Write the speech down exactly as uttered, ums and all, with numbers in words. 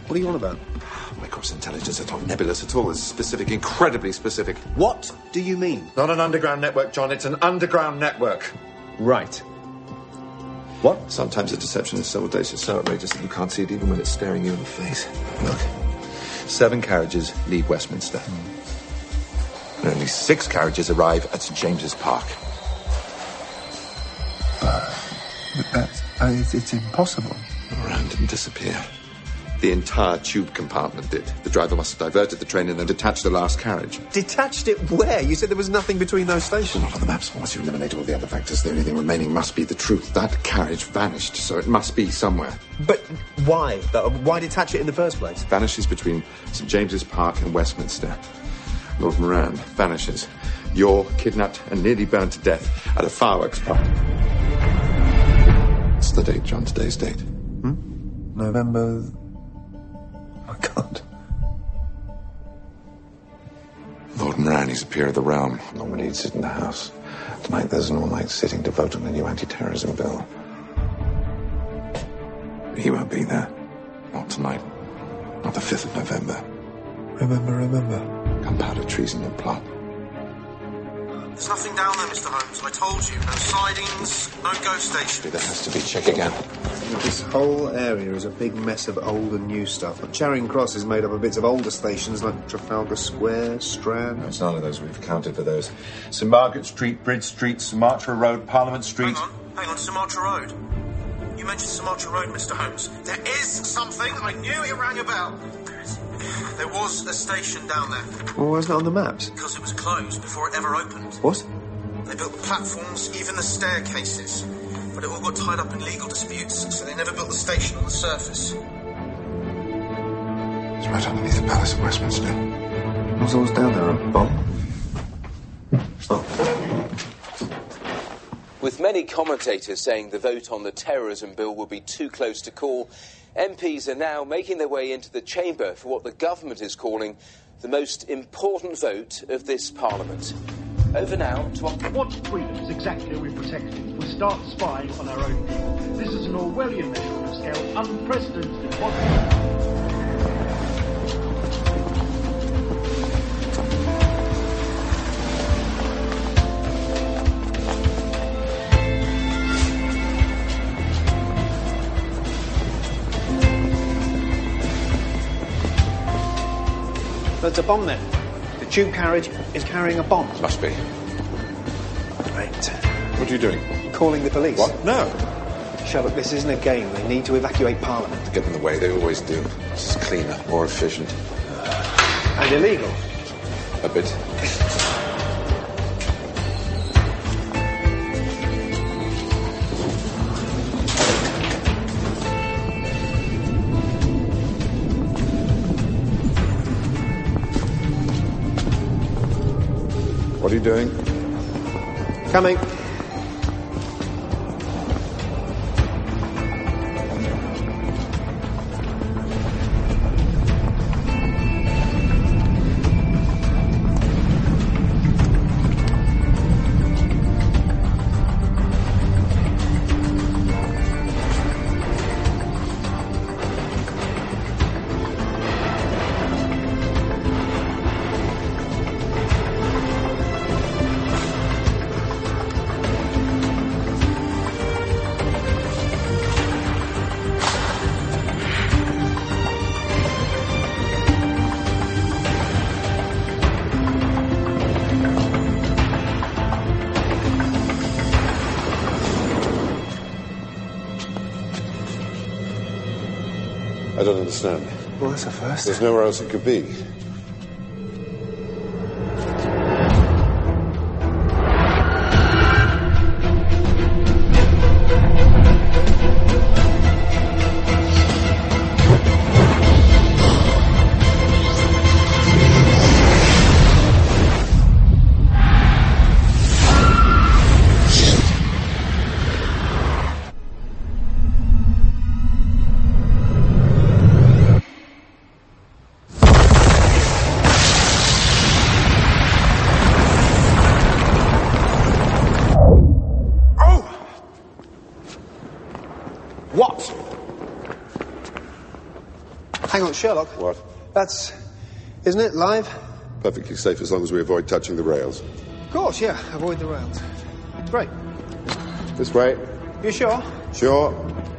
What are you on about? My cross intelligence is not nebulous at all. It's specific, incredibly specific. What do you mean? Not an underground network, John. It's an underground network. Right. What? Sometimes a deception is so audacious, so outrageous that you can't see it even when it's staring you in the face. Look, seven carriages leave Westminster. Mm. And only six carriages arrive at St James's Park. Uh, but that's... Uh, it's, it's impossible. Moran didn't disappear. The entire tube compartment did. The driver must have diverted the train and then detached the last carriage. Detached it where? You said there was nothing between those stations. Not on the maps. Once you eliminate all the other factors, the only thing remaining must be the truth. That carriage vanished, so it must be somewhere. But why? Why detach it in the first place? Vanishes between St James's Park and Westminster. Lord Moran vanishes. You're kidnapped and nearly burned to death at a fireworks party. What's the date, John? Today's date? Hmm? November... Oh, God. Lord Moran, he's a peer of the realm. Normally he'd sit in the House. Tonight there's an all-night sitting to vote on the new anti-terrorism bill. He won't be there. Not tonight. Not the fifth of November. Remember, remember. Gunpowder, treason and plot. There's nothing down there, Mister Holmes. I told you. No sidings, no ghost station. There has to be. Check again. This whole area is a big mess of old and new stuff. Like Charing Cross is made up of bits of older stations like Trafalgar Square, Strand... No, it's none of those. We've accounted for those. St Margaret Street, Bridge Street, Sumatra Road, Parliament Street... Hang on. Hang on. Sumatra Road. You mentioned Sumatra Road, Mister Holmes. There is something. I knew it rang a bell. There is. There was a station down there. Well, why isn't it on the maps? Because it was closed before it ever opened. What? They built the platforms, even the staircases. But it all got tied up in legal disputes, so they never built the station on the surface. It's right underneath the Palace of Westminster. What's always down there, a bomb? Oh. With many commentators saying the vote on the terrorism bill will be too close to call, M Ps are now making their way into the chamber for what the government is calling the most important vote of this parliament. Over now to... What freedoms exactly are we protecting if we start spying on our own people? This is an Orwellian measurement of scale, unprecedented in modern... There's a bomb there. The tube carriage is carrying a bomb. Must be. Right. What are you doing? Calling the police. What? No. Sherlock, this isn't a game. They need to evacuate Parliament. Get in the way. They always do. This is cleaner, more efficient. And illegal. A bit. What are you doing? Coming. I don't understand. Well, that's a first. There's nowhere else it could be. on, Sherlock. What? That's... Isn't it, live? Perfectly safe as long as we avoid touching the rails. Of course, yeah. Avoid the rails. Great. This way. You sure? Sure.